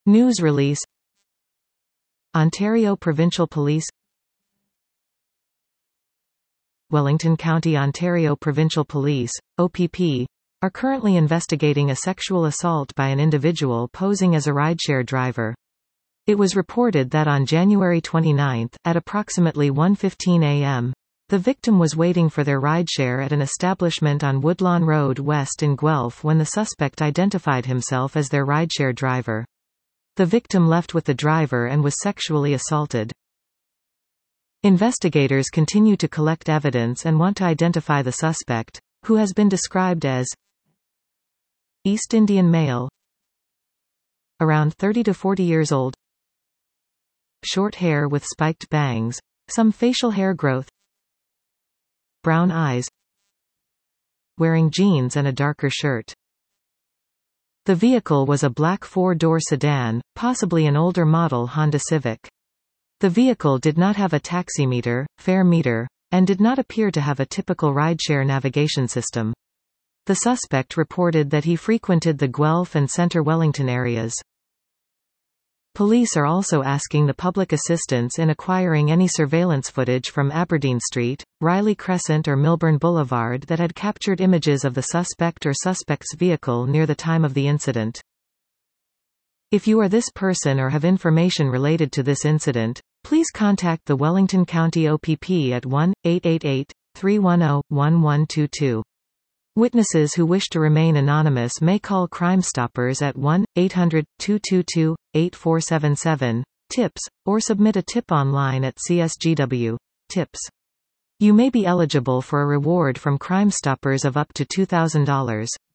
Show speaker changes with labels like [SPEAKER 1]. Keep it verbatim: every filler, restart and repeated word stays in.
[SPEAKER 1] News release. Ontario Provincial Police. Wellington County Ontario Provincial Police, O P P, are currently investigating a sexual assault by an individual posing as a rideshare driver. It was reported that on January twenty-ninth, at approximately one fifteen a m, the victim was waiting for their rideshare at an establishment on Woodlawn Road West in Guelph when the suspect identified himself as their rideshare driver. The victim left with the driver and was sexually assaulted. Investigators continue to collect evidence and want to identify the suspect, who has been described as East Indian male, around thirty to forty years old, short hair with spiked bangs, some facial hair growth, brown eyes, wearing jeans and a darker shirt. The vehicle was a black four-door sedan, possibly an older model Honda Civic. The vehicle did not have a taximeter, fare meter, and did not appear to have a typical rideshare navigation system. The suspect reported that he frequented the Guelph and Centre Wellington areas. Police are also asking the public assistance in acquiring any surveillance footage from Aberdeen Street, Riley Crescent or Milburn Boulevard that had captured images of the suspect or suspect's vehicle near the time of the incident. If you are this person or have information related to this incident, please contact the Wellington County O P P at one eight eight eight, three one zero, one one two two. Witnesses who wish to remain anonymous may call Crime Stoppers at one eight hundred, two two two, eight four seven seven, TIPS, or submit a tip online at C S G W, TIPS. You may be eligible for a reward from Crime Stoppers of up to two thousand dollars.